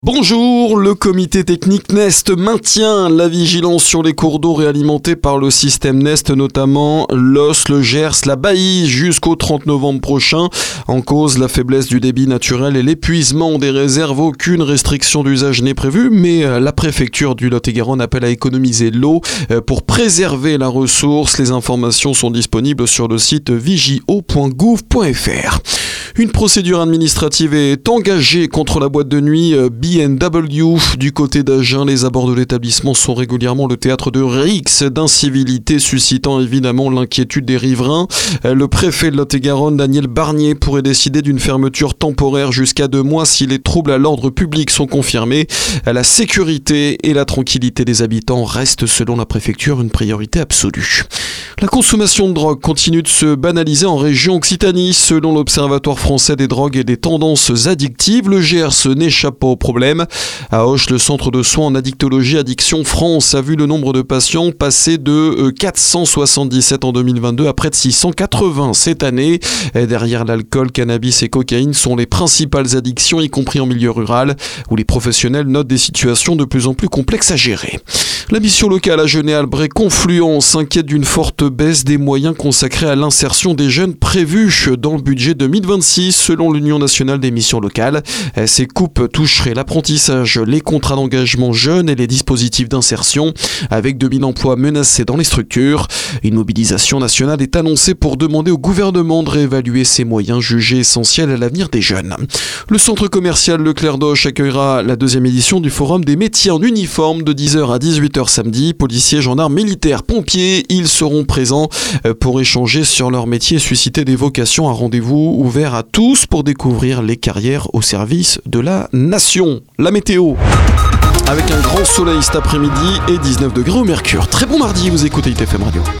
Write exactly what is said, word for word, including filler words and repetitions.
Bonjour, le comité technique Nest maintient la vigilance sur les cours d'eau réalimentés par le système Nest, notamment l'Osse, le Gers, la Baïse jusqu'au trente novembre prochain. En cause, la faiblesse du débit naturel et l'épuisement des réserves. Aucune restriction d'usage n'est prévue, mais la préfecture du Lot-et-Garonne appelle à économiser l'eau pour préserver la ressource. Les informations sont disponibles sur le site vigio point gouv point f r. Une procédure administrative est engagée contre la boîte de nuit B and W du côté d'Agen. Les abords de l'établissement sont régulièrement le théâtre de rixes d'incivilités, suscitant évidemment l'inquiétude des riverains. Le préfet de Lot-et-Garonne, Daniel Barnier, pourrait décider d'une fermeture temporaire jusqu'à deux mois si les troubles à l'ordre public sont confirmés. La sécurité et la tranquillité des habitants restent, selon la préfecture, une priorité absolue. La consommation de drogue continue de se banaliser en région Occitanie. Selon l'Observatoire français des drogues et des tendances addictives, le Gers n'échappe pas au problème. À Auch, le centre de soins en addictologie Addiction France a vu le nombre de patients passer de quatre cent soixante-dix-sept en deux mille vingt-deux à près de six cent quatre-vingts cette année. Et derrière l'alcool, cannabis et cocaïne sont les principales addictions, y compris en milieu rural, où les professionnels notent des situations de plus en plus complexes à gérer. La mission locale à Genêt-Albret Confluent s'inquiète d'une forte baisse des moyens consacrés à l'insertion des jeunes prévus dans le budget deux mille vingt-six, selon l'Union nationale des missions locales. Ces coupes toucheraient l'apprentissage, les contrats d'engagement jeunes et les dispositifs d'insertion, avec deux mille emplois menacés dans les structures. Une mobilisation nationale est annoncée pour demander au gouvernement de réévaluer ces moyens jugés essentiels à l'avenir des jeunes. Le centre commercial Leclerc d'Auch accueillera la deuxième édition du Forum des métiers en uniforme de dix heures à dix-huit heures samedi. Policiers, gendarmes, militaires, pompiers, ils seront présents pour échanger sur leur métier et susciter des vocations. Un rendez-vous ouvert à tous pour découvrir les carrières au service de la nation. La météo, avec un grand soleil cet après-midi et dix-neuf degrés au mercure. Très bon mardi, vous écoutez I T F M Radio.